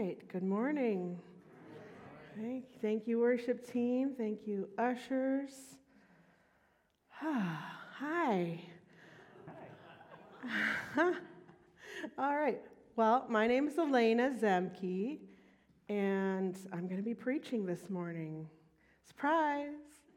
right. Good morning. Thank you, worship team. Thank you, ushers. Hi. All right. Well, my name is Elena Zemke, and I'm going to be preaching this morning. Surprise!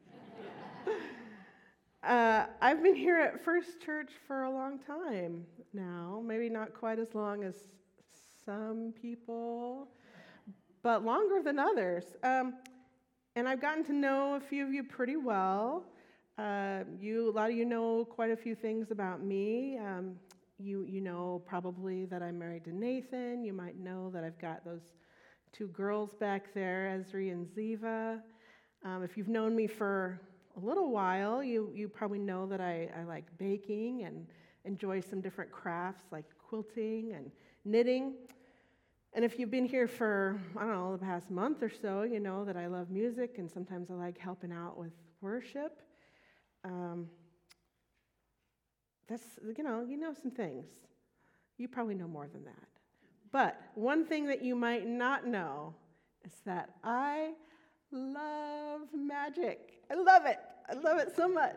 I've been here at First Church for a long time now, maybe not quite as long as some people, but longer than others. And I've gotten to know a few of you pretty well. A lot of you know quite a few things about me. You know probably that I'm married to Nathan. You might know that I've got those two girls back there, Ezri and Ziva. If you've known me for a little while, you probably know that I like baking and enjoy some different crafts like quilting and knitting. And if you've been here for, the past month or so, you know that I love music and sometimes I like helping out with worship. You know some things. You probably know more than that. But one thing that you might not know is that I love magic. I love it. I love it so much.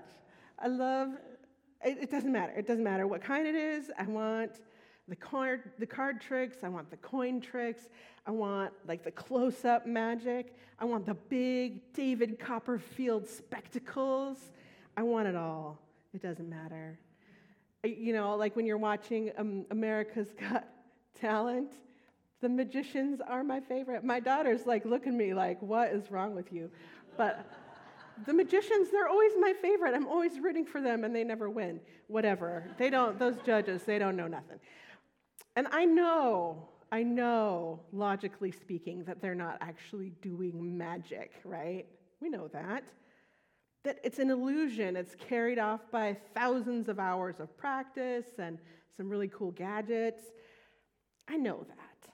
It doesn't matter. It doesn't matter what kind it is. I want the card tricks. I want the coin tricks. I want like the close-up magic. I want the big David Copperfield spectacles. I want it all. It doesn't matter. Like when you're watching America's Got Talent, the magicians are my favorite. My daughters look at me like, what is wrong with you? But the magicians, they're always my favorite. I'm always rooting for them and they never win. Whatever. Those judges, they don't know nothing. And I know, logically speaking, that they're not actually doing magic, right? We know that. That it's an illusion. It's carried off by thousands of hours of practice and some really cool gadgets. I know that.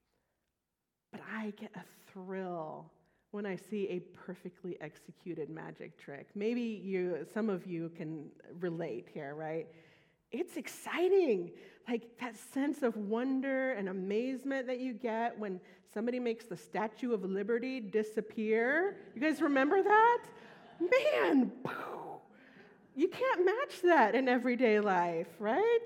But I get a thrill when I see a perfectly executed magic trick. Maybe some of you can relate here, right? It's exciting. Like that sense of wonder and amazement that you get when somebody makes the Statue of Liberty disappear. You guys remember that? Man, you can't match that in everyday life, right?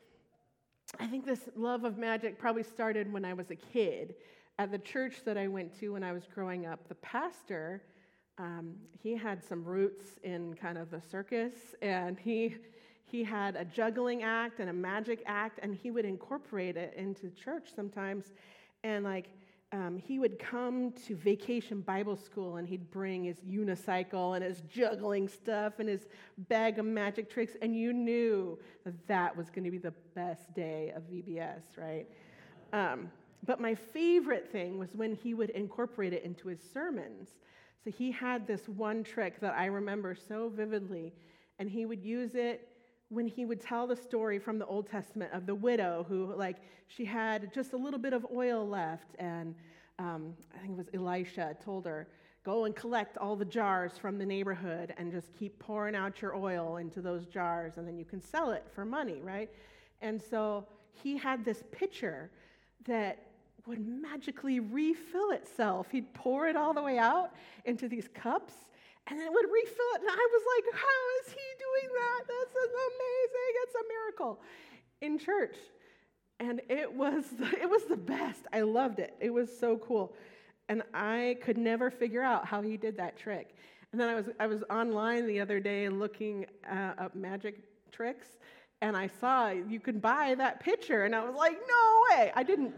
I think this love of magic probably started when I was a kid. At the church that I went to when I was growing up, the pastor, he had some roots in kind of the circus, and he had a juggling act and a magic act, and he would incorporate it into church sometimes. And he would come to Vacation Bible School, and he'd bring his unicycle and his juggling stuff and his bag of magic tricks, and you knew that was going to be the best day of VBS, right? But my favorite thing was when he would incorporate it into his sermons. So he had this one trick that I remember so vividly, and he would use it when he would tell the story from the Old Testament of the widow who, she had just a little bit of oil left, and I think it was Elisha told her, go and collect all the jars from the neighborhood and just keep pouring out your oil into those jars, and then you can sell it for money, right? And so he had this pitcher that would magically refill itself. He'd pour it all the way out into these cups, and then it would refill it. And I was like, how is he doing that? This is amazing. It's a miracle in church. And it was the best. I loved it. It was so cool. And I could never figure out how he did that trick. And then I was online the other day looking up magic tricks, and I saw you could buy that pitcher, and I was like, no way. I didn't.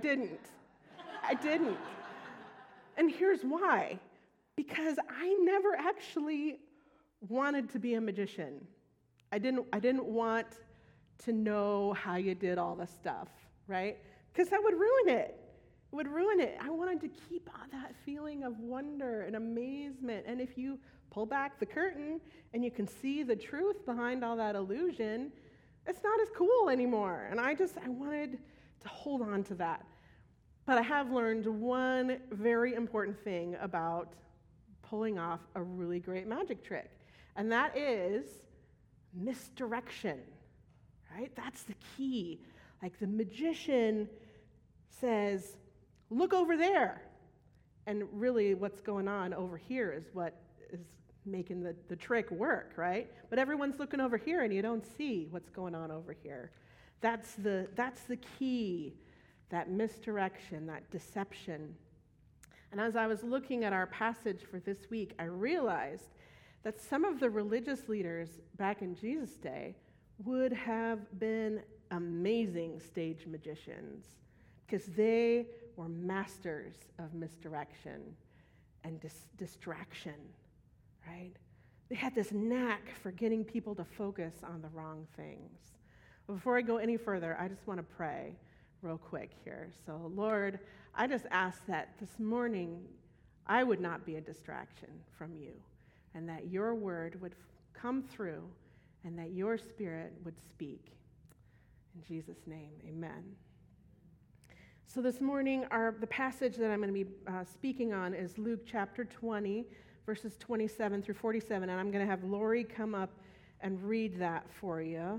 And here's why. Because I never actually wanted to be a magician. I didn't want to know how you did all the stuff, right? Because that would ruin it. It would ruin it. I wanted to keep on that feeling of wonder and amazement. And if you pull back the curtain and you can see the truth behind all that illusion, it's not as cool anymore. And I wanted to hold on to that. But I have learned one very important thing about pulling off a really great magic trick, and that is misdirection, right? That's the key. Like the magician says, Look over there. And really what's going on over here is what is making the trick work, right? But everyone's looking over here and you don't see what's going on over here. That's the key, that misdirection, that deception. And as I was looking at our passage for this week, I realized that some of the religious leaders back in Jesus' day would have been amazing stage magicians because they were masters of misdirection and distraction, right? They had this knack for getting people to focus on the wrong things. Before I go any further, I just want to pray real quick here. So, Lord, I just ask that this morning I would not be a distraction from you, and that your word would come through, and that your spirit would speak. In Jesus' name, amen. So this morning, the passage that I'm going to be speaking on is Luke chapter 20, verses 27 through 47, and I'm going to have Lori come up and read that for you.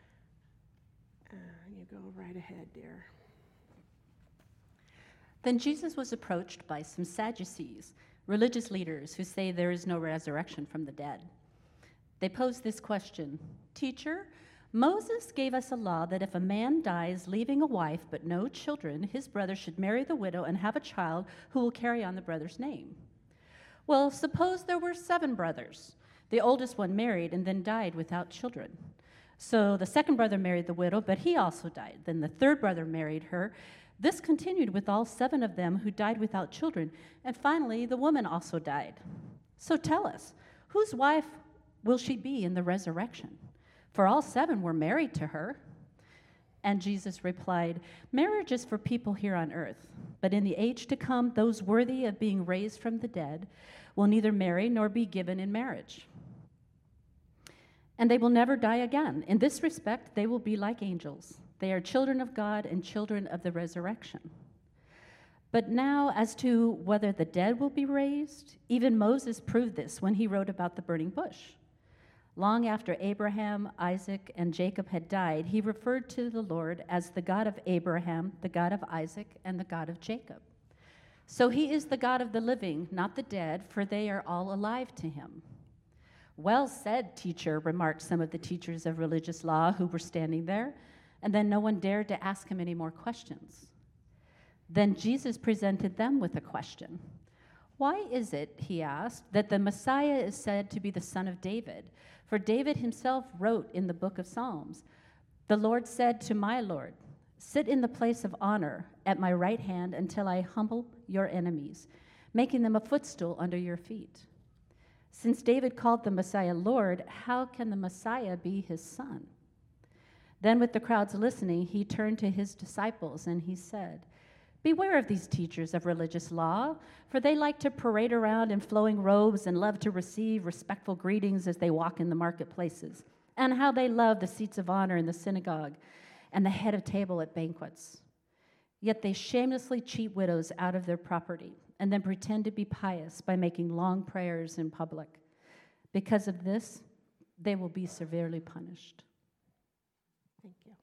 You go right ahead, dear. Then Jesus was approached by some Sadducees, religious leaders who say there is no resurrection from the dead. They posed this question: Teacher, Moses gave us a law that if a man dies leaving a wife but no children, his brother should marry the widow and have a child who will carry on the brother's name. Well, suppose there were 7 brothers. The oldest one married and then died without children. So the second brother married the widow, but he also died. Then the third brother married her. This continued with all 7 of them who died without children. And finally, the woman also died. So tell us, whose wife will she be in the resurrection? For all 7 were married to her. And Jesus replied, Marriage is for people here on earth, but in the age to come, those worthy of being raised from the dead will neither marry nor be given in marriage. And they will never die again. In this respect, they will be like angels. They are children of God and children of the resurrection. But now, as to whether the dead will be raised, even Moses proved this when he wrote about the burning bush. Long after Abraham, Isaac, and Jacob had died, he referred to the Lord as the God of Abraham, the God of Isaac, and the God of Jacob. So he is the God of the living, not the dead, for they are all alive to him. Well said, teacher, remarked some of the teachers of religious law who were standing there, and then no one dared to ask him any more questions. Then Jesus presented them with a question. Why is it, he asked, that the Messiah is said to be the son of David? For David himself wrote in the book of Psalms, The Lord said to my Lord, Sit in the place of honor at my right hand until I humble your enemies, making them a footstool under your feet. Since David called the Messiah Lord, how can the Messiah be his son? Then with the crowds listening, he turned to his disciples and he said, Beware of these teachers of religious law, for they like to parade around in flowing robes and love to receive respectful greetings as they walk in the marketplaces, and how they love the seats of honor in the synagogue and the head of table at banquets. Yet they shamelessly cheat widows out of their property and then pretend to be pious by making long prayers in public. Because of this, they will be severely punished. Thank you.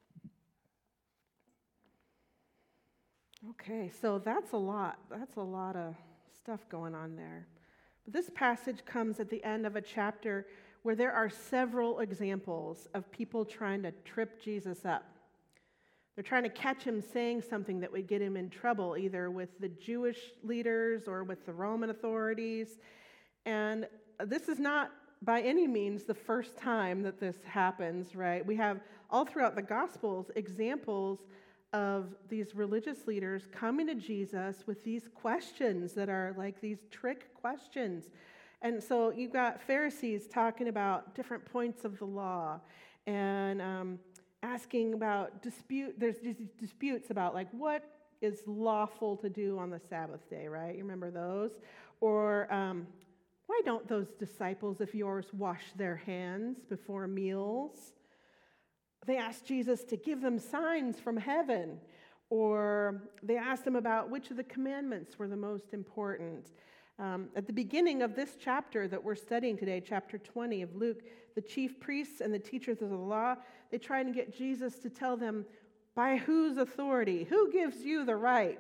Okay, so that's a lot. That's a lot of stuff going on there. But this passage comes at the end of a chapter where there are several examples of people trying to trip Jesus up. They're trying to catch him saying something that would get him in trouble, either with the Jewish leaders or with the Roman authorities. And this is not by any means the first time that this happens, right? We have all throughout the Gospels examples of these religious leaders coming to Jesus with these questions that are like these trick questions. And so you've got Pharisees talking about different points of the law and asking about there's these disputes about like what is lawful to do on the Sabbath day, right? You remember those? Or why don't those disciples of yours wash their hands before meals? They asked Jesus to give them signs from heaven. Or they asked him about which of the commandments were the most important. At the beginning of this chapter that we're studying today, chapter 20 of Luke, the chief priests and the teachers of the law, they tried to get Jesus to tell them, by whose authority? Who gives you the right,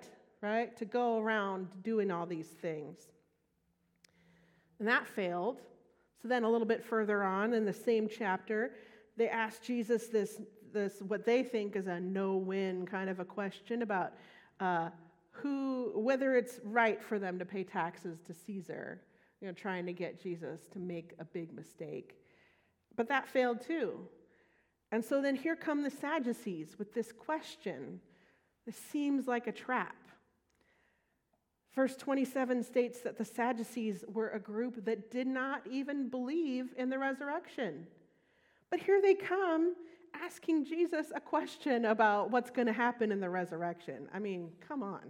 right? To go around doing all these things. And that failed. So then a little bit further on in the same chapter, they asked Jesus this what they think is a no-win kind of a question about whether it's right for them to pay taxes to Caesar, trying to get Jesus to make a big mistake. But that failed too. And so then here come the Sadducees with this question. This seems like a trap. Verse 27 states that the Sadducees were a group that did not even believe in the resurrection. But here they come asking Jesus a question about what's going to happen in the resurrection. I mean, come on.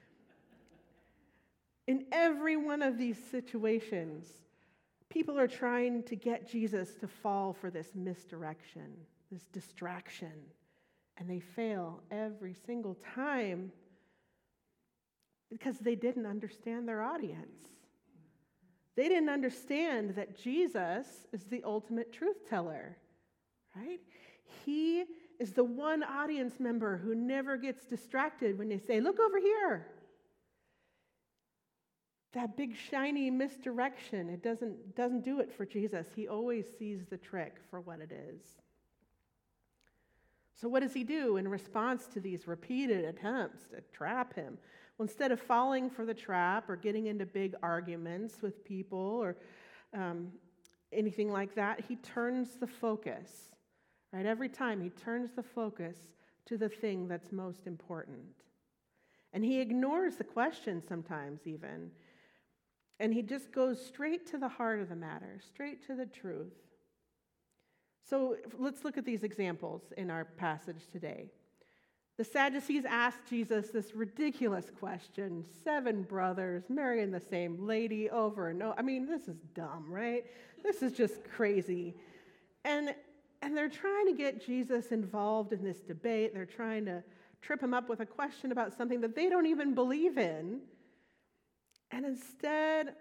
In every one of these situations, people are trying to get Jesus to fall for this misdirection, this distraction, and they fail every single time because they didn't understand their audience. They didn't understand that Jesus is the ultimate truth teller, right? He is the one audience member who never gets distracted when they say, "Look over here." That big shiny misdirection, it doesn't do it for Jesus. He always sees the trick for what it is. So what does he do in response to these repeated attempts to trap him? Well, instead of falling for the trap or getting into big arguments with people or anything like that, he turns the focus, right? Every time he turns the focus to the thing that's most important. And he ignores the question sometimes even. And he just goes straight to the heart of the matter, straight to the truth. So let's look at these examples in our passage today. The Sadducees asked Jesus this ridiculous question, 7 brothers marrying the same lady over and over. I mean, this is dumb, right? This is just crazy. And they're trying to get Jesus involved in this debate. They're trying to trip him up with a question about something that they don't even believe in. And instead,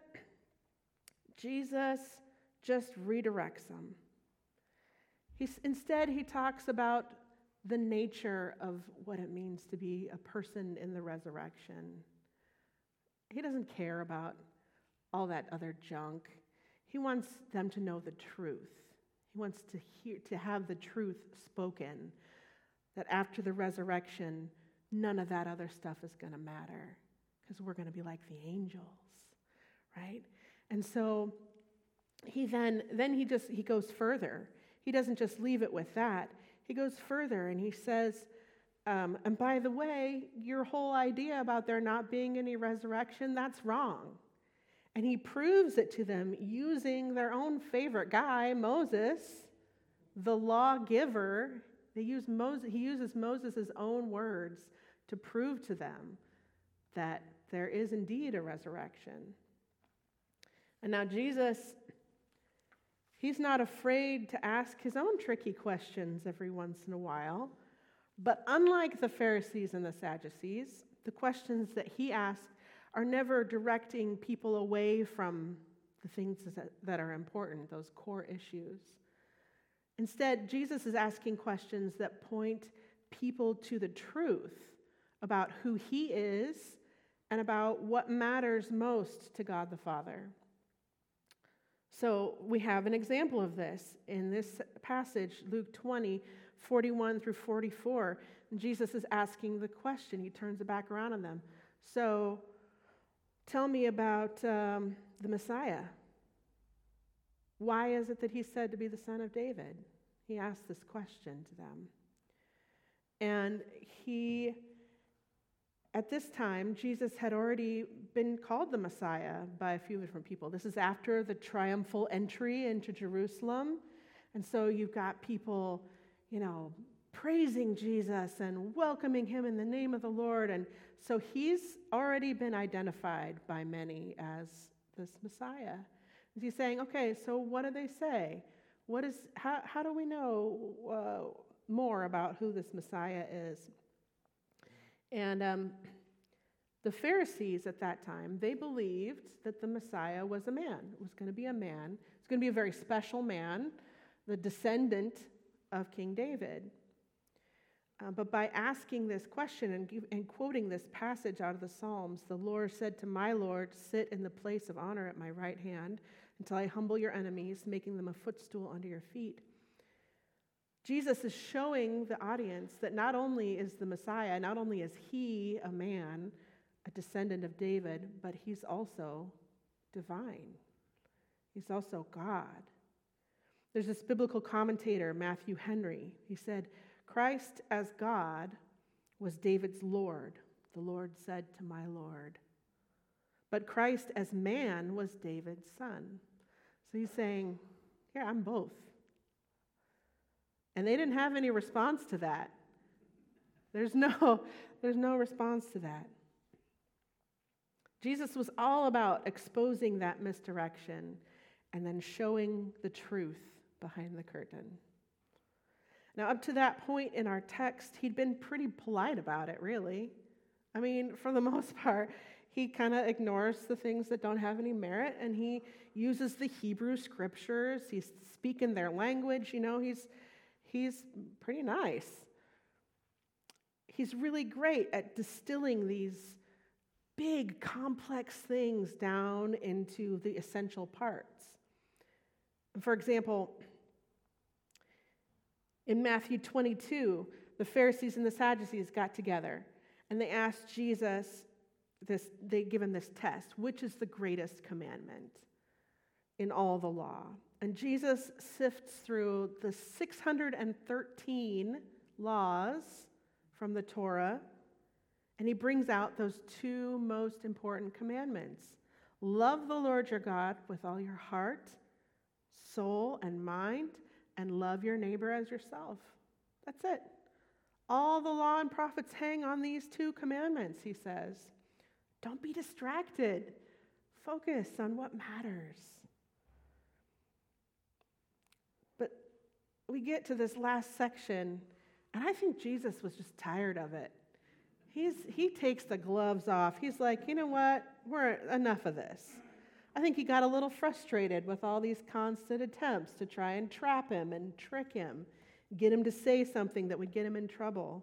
Jesus just redirects them. Instead, he talks about the nature of what it means to be a person in the resurrection. He doesn't care about all that other junk. He wants them to know the truth. He wants to have the truth spoken, that after the resurrection, none of that other stuff is going to matter because we're going to be like the angels, right? And so he goes further. He doesn't just leave it with that. He goes further and he says, and by the way, your whole idea about there not being any resurrection, that's wrong. And he proves it to them using their own favorite guy, Moses, the lawgiver. He uses Moses' own words to prove to them that there is indeed a resurrection. And now Jesus, he's not afraid to ask his own tricky questions every once in a while. But unlike the Pharisees and the Sadducees, the questions that he asks are never directing people away from the things that are important, those core issues. Instead, Jesus is asking questions that point people to the truth about who he is and about what matters most to God the Father. So we have an example of this in this passage, Luke 20, 41 through 44. And Jesus is asking the question. He turns it back around on them. So tell me about the Messiah. Why is it that he's said to be the son of David? He asked this question to them. And at this time, Jesus had already been called the Messiah by a few different people. This is after the triumphal entry into Jerusalem. And so you've got people, praising Jesus and welcoming him in the name of the Lord. And so he's already been identified by many as this Messiah. And he's saying, okay, so what do they say? How do we know more about who this Messiah is? And the Pharisees at that time, they believed that the Messiah was a man. It was going to be a man. It was going to be a very special man, the descendant of King David. But by asking this question and quoting this passage out of the Psalms, the Lord said to my Lord, sit in the place of honor at my right hand until I humble your enemies, making them a footstool under your feet. Jesus is showing the audience that not only is the Messiah, not only is he a man, a descendant of David, but he's also divine. He's also God. There's this biblical commentator, Matthew Henry. He said, Christ as God was David's Lord. The Lord said to my Lord. But Christ as man was David's son. So he's saying, yeah, I'm both. And they didn't have any response to that. There's no response to that. Jesus was all about exposing that misdirection and then showing the truth behind the curtain. Now, up to that point in our text, he'd been pretty polite about it, really. I mean, for the most part, he kind of ignores the things that don't have any merit, and he uses the Hebrew scriptures. He's speaking their language. He's pretty nice. He's really great at distilling these big, complex things down into the essential parts. For example, in Matthew 22, the Pharisees and the Sadducees got together, and they asked Jesus they give him this test: which is the greatest commandment in all the law? And Jesus sifts through the 613 laws from the Torah, and he brings out those two most important commandments. Love the Lord your God with all your heart, soul, and mind, and love your neighbor as yourself. That's it. All the law and prophets hang on these two commandments, he says. Don't be distracted. Focus on what matters. But we get to this last section, and I think Jesus was just tired of it. He takes the gloves off. He's like, you know what? Enough of this. I think he got a little frustrated with all these constant attempts to try and trap him and trick him, get him to say something that would get him in trouble,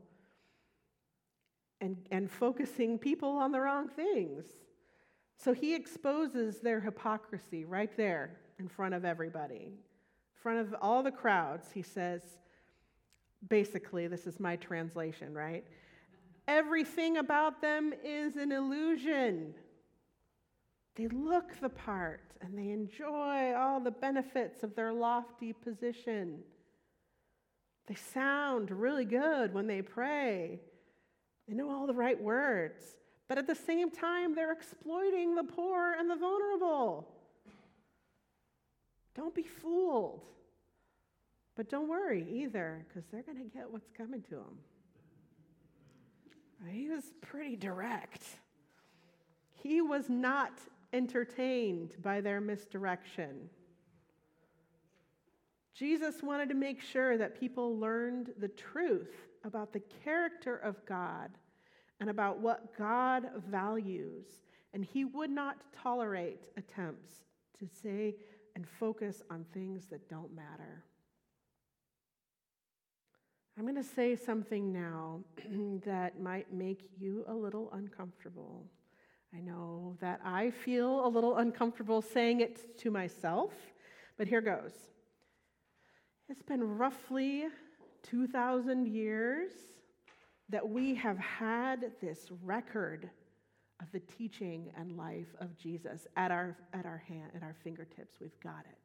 and focusing people on the wrong things. So he exposes their hypocrisy right there in front of everybody. In front of all the crowds, he says, basically, this is my translation, right? Everything about them is an illusion. They look the part, and they enjoy all the benefits of their lofty position. They sound really good when they pray. They know all the right words. But at the same time, they're exploiting the poor and the vulnerable. Don't be fooled. But don't worry either, because they're going to get what's coming to them. He was pretty direct. He was not entertained by their misdirection. Jesus wanted to make sure that people learned the truth about the character of God and about what God values, and he would not tolerate attempts to say and focus on things that don't matter. I'm going to say something now that might make you a little uncomfortable. I know that I feel a little uncomfortable saying it to myself, but here goes. It's been roughly 2,000 years that we have had this record of the teaching and life of Jesus at our fingertips. We've got it.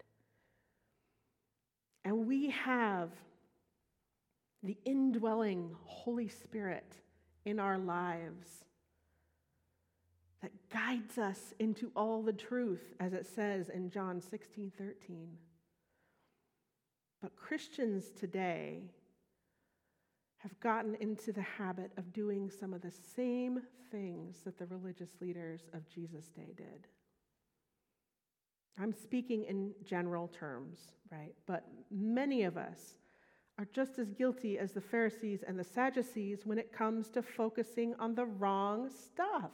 And we have the indwelling Holy Spirit in our lives that guides us into all the truth, as it says in John 16:13. But Christians today have gotten into the habit of doing some of the same things that the religious leaders of Jesus' day did. I'm speaking in general terms, right? But many of us are just as guilty as the Pharisees and the Sadducees when it comes to focusing on the wrong stuff.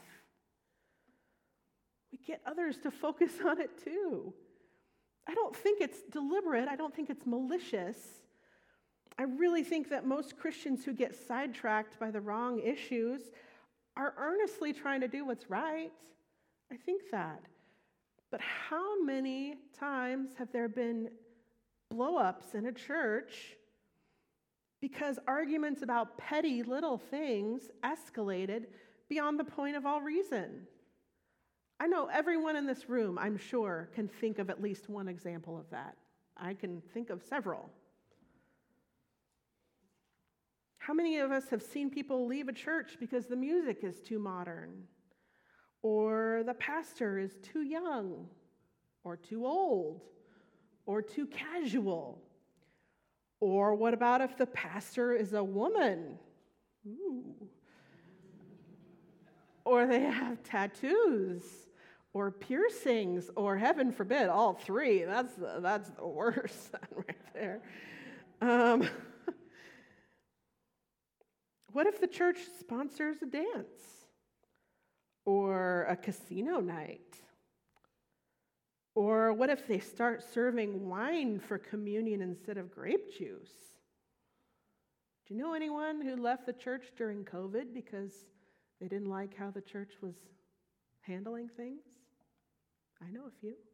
We get others to focus on it too. I don't think it's deliberate. I don't think it's malicious. I really think that most Christians who get sidetracked by the wrong issues are earnestly trying to do what's right. I think that. But how many times have there been blow-ups in a church because arguments about petty little things escalated beyond the point of all reason? I know everyone in this room, I'm sure, can think of at least one example of that. I can think of several. How many of us have seen people leave a church because the music is too modern, or the pastor is too young, or too old, or too casual? Or what about if the pastor is a woman? Ooh. Or they have tattoos, or piercings, or heaven forbid, all three. That's the worst right there. What if the church sponsors a dance or a casino night? Or what if they start serving wine for communion instead of grape juice? Do you know anyone who left the church during COVID because they didn't like how the church was handling things? I know a few.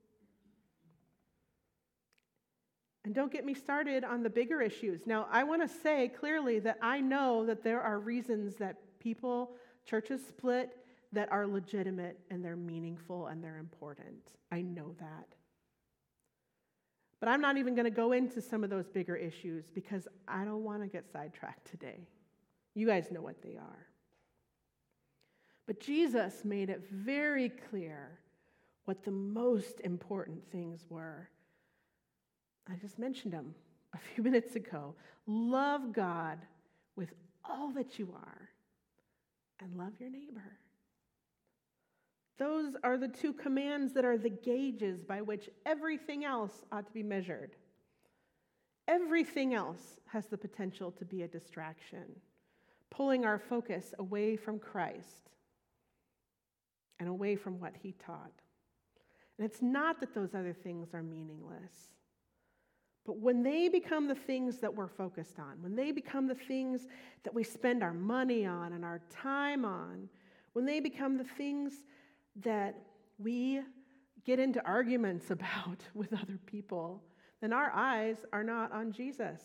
And don't get me started on the bigger issues. Now, I want to say clearly that I know that there are reasons that churches split that are legitimate and they're meaningful and they're important. I know that. But I'm not even going to go into some of those bigger issues because I don't want to get sidetracked today. You guys know what they are. But Jesus made it very clear what the most important things were. I just mentioned them a few minutes ago. Love God with all that you are and love your neighbor. Those are the two commands that are the gauges by which everything else ought to be measured. Everything else has the potential to be a distraction, pulling our focus away from Christ and away from what he taught. And it's not that those other things are meaningless. But when they become the things that we're focused on, when they become the things that we spend our money on and our time on, when they become the things that we get into arguments about with other people, then our eyes are not on Jesus.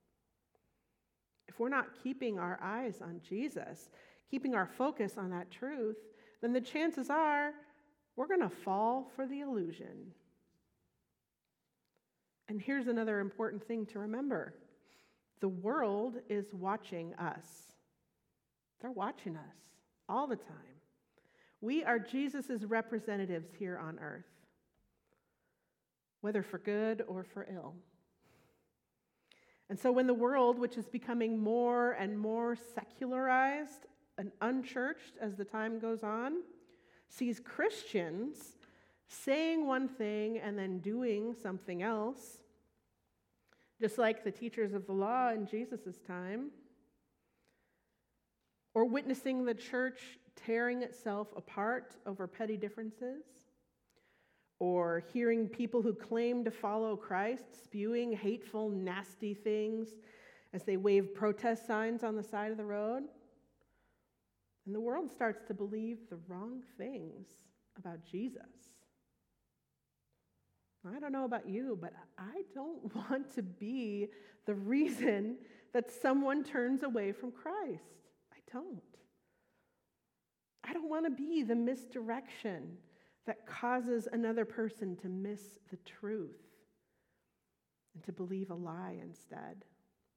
If we're not keeping our eyes on Jesus, keeping our focus on that truth, then the chances are we're going to fall for the illusion. And here's another important thing to remember. The world is watching us. They're watching us all the time. We are Jesus' representatives here on earth, whether for good or for ill. And so when the world, which is becoming more and more secularized and unchurched as the time goes on, sees Christians saying one thing and then doing something else, just like the teachers of the law in Jesus' time, or witnessing the church tearing itself apart over petty differences, or hearing people who claim to follow Christ spewing hateful, nasty things as they wave protest signs on the side of the road. And the world starts to believe the wrong things about Jesus. I don't know about you, but I don't want to be the reason that someone turns away from Christ. I don't. I don't want to be the misdirection that causes another person to miss the truth and to believe a lie instead.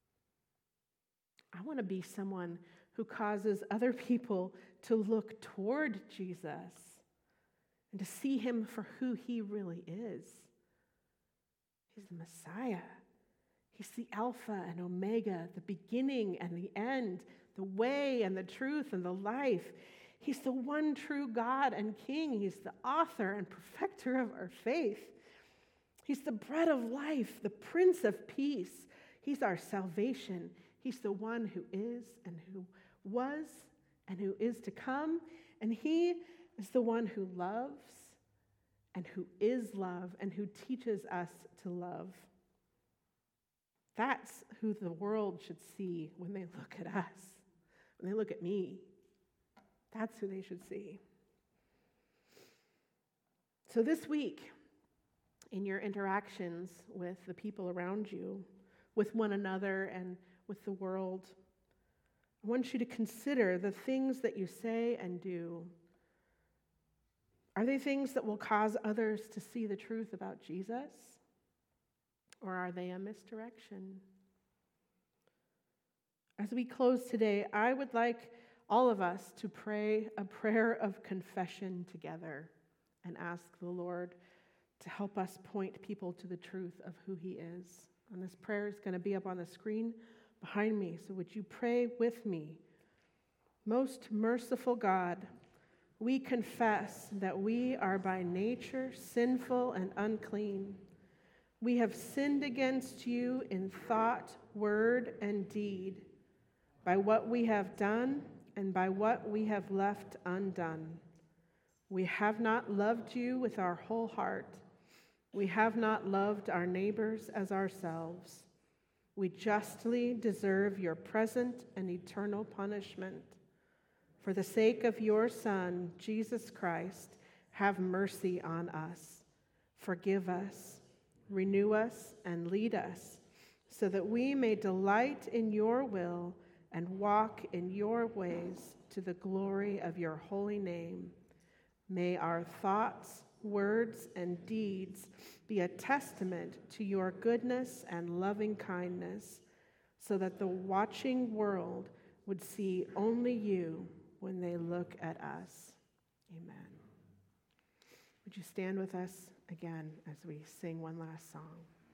I want to be someone who causes other people to look toward Jesus and to see him for who he really is. He's the Messiah. He's the Alpha and Omega, the beginning and the end, the way and the truth and the life. He's the one true God and King. He's the author and perfecter of our faith. He's the bread of life, the Prince of Peace. He's our salvation. He's the one who is and who was and who is to come. And he is the one who loves and who is love and who teaches us to love. That's who the world should see when they look at us, when they look at me. That's who they should see. So this week, in your interactions with the people around you, with one another and with the world, I want you to consider the things that you say and do. Are they things that will cause others to see the truth about Jesus? Or are they a misdirection? As we close today, I would like all of us to pray a prayer of confession together and ask the Lord to help us point people to the truth of who He is. And this prayer is going to be up on the screen behind me, so would you pray with me? Most merciful God, we confess that we are by nature sinful and unclean. We have sinned against you in thought, word, and deed, by what we have done and by what we have left undone. We have not loved you with our whole heart. We have not loved our neighbors as ourselves. We justly deserve your present and eternal punishment. For the sake of your Son, Jesus Christ, have mercy on us. Forgive us, renew us, and lead us, so that we may delight in your will and walk in your ways to the glory of your holy name. May our thoughts, words, and deeds be a testament to your goodness and loving kindness, so that the watching world would see only you when they look at us. Amen. Would you stand with us again as we sing one last song?